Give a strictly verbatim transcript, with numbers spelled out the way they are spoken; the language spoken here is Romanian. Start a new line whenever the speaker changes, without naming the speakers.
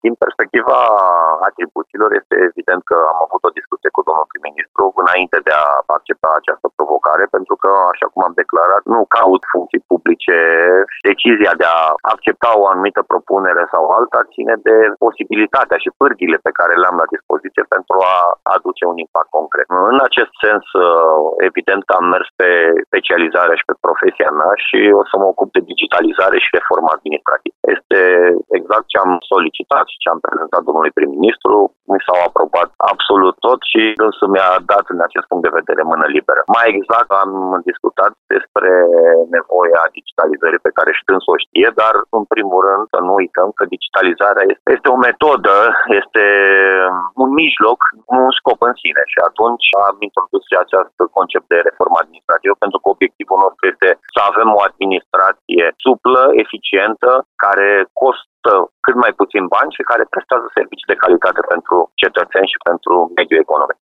Din perspectiva atribuțiilor, este evident că am avut o discuție cu domnul prim-ministru înainte de a accepta această provocare, pentru că, așa cum am declarat, nu caut funcții publice. Decizia de a accepta o anumită propunere sau alta ține de posibilitatea și pârghile pe care le am la dispoziție pentru a aduce un impact concret. În acest sens, evident că am mers pe specializarea și pe profesia mea și o să mă ocup de digitalizare și reformă administrativă. Este exact ce am solicitat și ce am prezentat domnului prim-ministru. Mi s-au aprobat absolut tot și dânsul mi-a dat în acest punct de vedere mână liberă. Mai exact am discutat despre nevoia digitalizării pe care și dânsul o știe, dar în primul rând să nu uităm că digitalizarea este, este o metodă, este un mijloc, nu un scop în sine și atunci am introdus și acest concept de reformă administrativă pentru că obiectivul nostru este să avem o administrație suplă, eficientă, care costă cât mai puțin bani și care prestează servicii de calitate pentru cetățeni și pentru mediul economic.